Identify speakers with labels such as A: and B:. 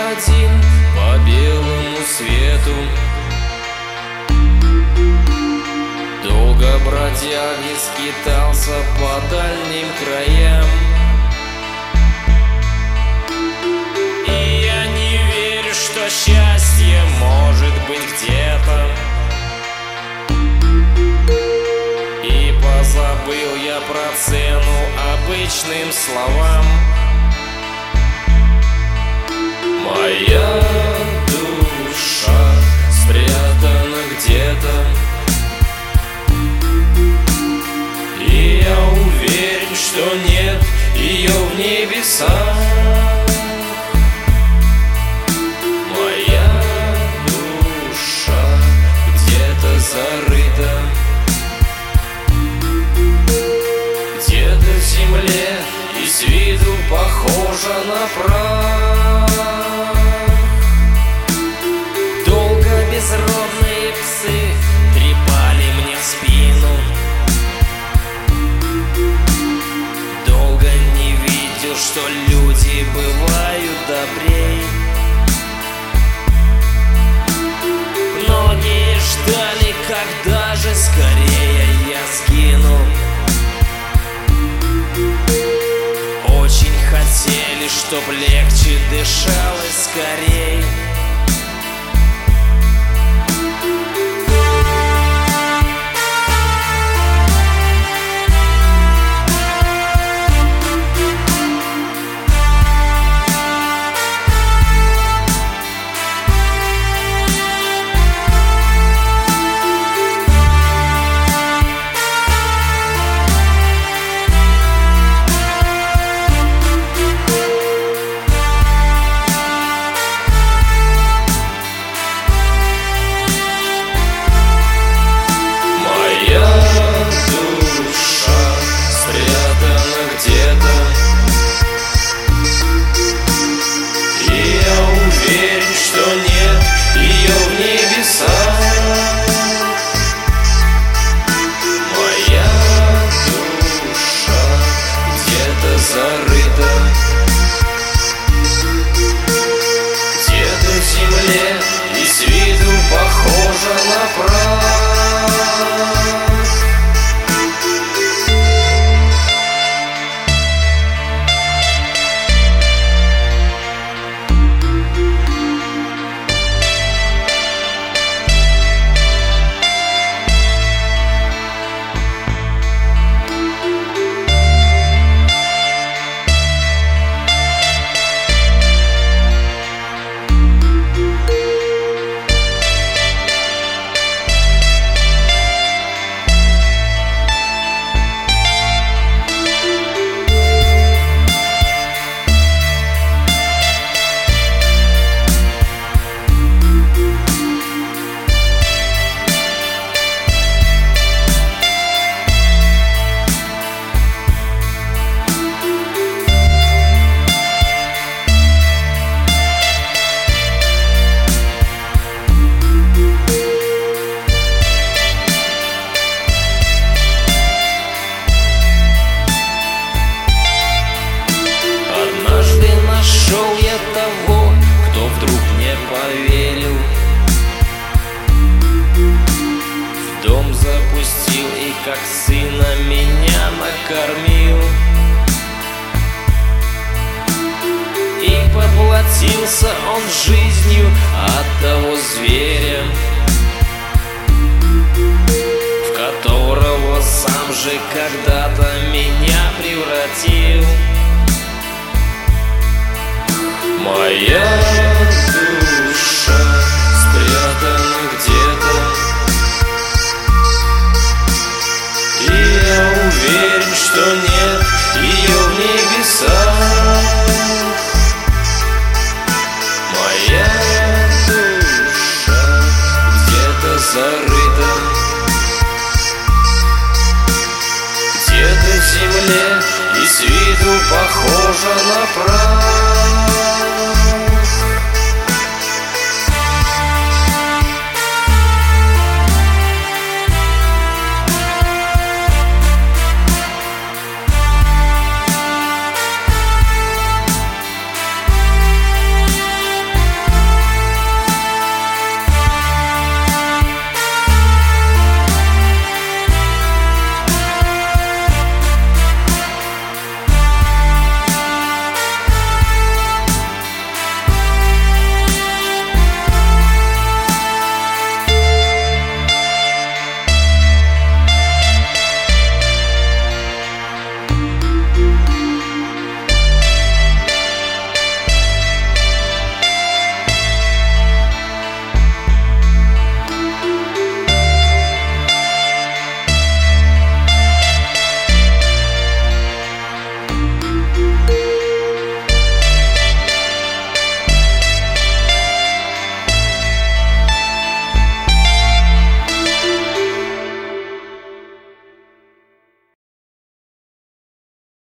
A: один по белому свету. Долго бродяги скитался по дальним краям, и я не верю, что счастье может быть где-то. И позабыл я про цену обычным словам. Моя душа спрятана где-то, и я уверен, что нет ее в небесах. Моя душа где-то зарыта, где-то в земле, и с виду похожа на прах. Долго безродные псы трепали мне в спину, долго не видел, что люди бывают добрей. Многие ждали, когда же скорее я сгину. Очень хотели, чтоб легче дышалось скорей. Зарыта где-то в земле, и с виду похожа на прах. Нашел я того, кто вдруг мне поверил, в дом запустил и как сына меня накормил, и поплатился он жизнью от того зверя, в которого сам же когда-то меня превратил. Моя душа спрятана где-то, и я уверен, что нет ее в небесах. Моя душа где-то зарыта, где-то в земле, и с виду похожа на прах.